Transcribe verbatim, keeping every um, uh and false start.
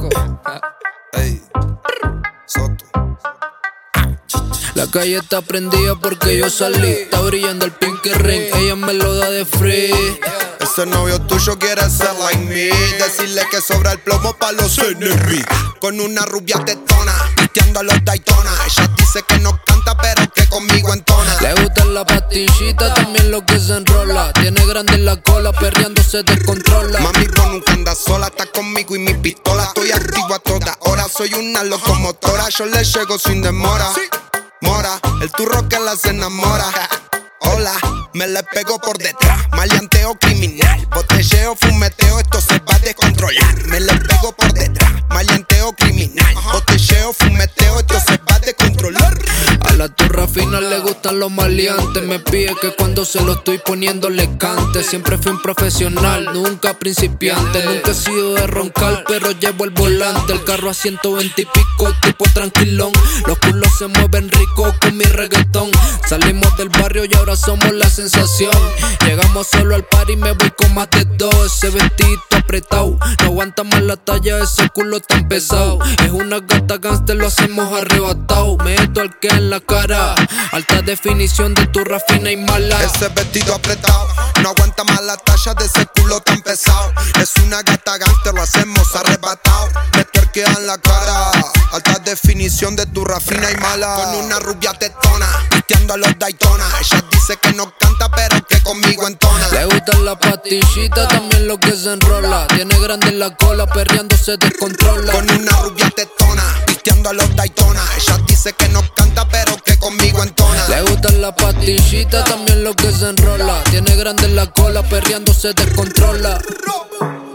Paco. Ey, Soto. La calle está prendida porque yo salí. Está brillando el pinky ring, ella me lo da de free. Ese novio tuyo quiere ser like me. Decirle que sobra el plomo pa' los N R. Con una rubia tetona, pisteando a los Daytona. Ella dice que no canta pero que conmigo entona. Le gusta la pastillita, también lo que se enrola. Tiene grande en la cola, perreando se descontrola. Mami, vos nunca andas sola, está conmigo y mi pistola. Estoy activo a toda hora, soy una locomotora. Yo le llego sin demora. Mora, el turro que las enamora. Hola, me le pego por detrás. Maleanteo criminal, botelleo, fumeteo, esto se va a descontrolar. Me le pego por detrás. Maleanteo criminal, botelleo, fumeteo, esto se va a descontrolar. A la turra fina le gustan los maleantes. Me pide que cuando se lo estoy poniendo le cante. Siempre fui un profesional, nunca principiante. Nunca he sido de roncar, pero llevo el volante. El carro a ciento veinte y pico, tipo tranquilón. Los culos se mueven rico con mi reggaetón. Salimos del barrio y ahora somos la sensación. Llegamos solo al party y me voy con más de dos. Ese vestidito apretado, no aguanta más la talla, ese culo tan pesado. Es una gata gangster, lo hacemos arrebatado. Meto al que en la cara, alta definición de turra fina y mala. Ese vestido apretado, no aguanta más la talla de ese culo tan pesado. Es una gata gangster, lo hacemos arrebatado. Me tuerquea en la cara, alta definición de turra fina y mala. Con una rubia tetona, pisteando a los Daytona. Ella dice que no canta pero que conmigo entona. Le gusta la pastillita, también lo que se enrola. Tiene grande en la cola, perreando se descontrola. Con una rubia tetona, pisteando a los Daytona. Ella dice que no canta pero que conmigo entona. Le gusta la pastillita, también lo que se enrola. Tiene grande en la cola, perreando se descontrola.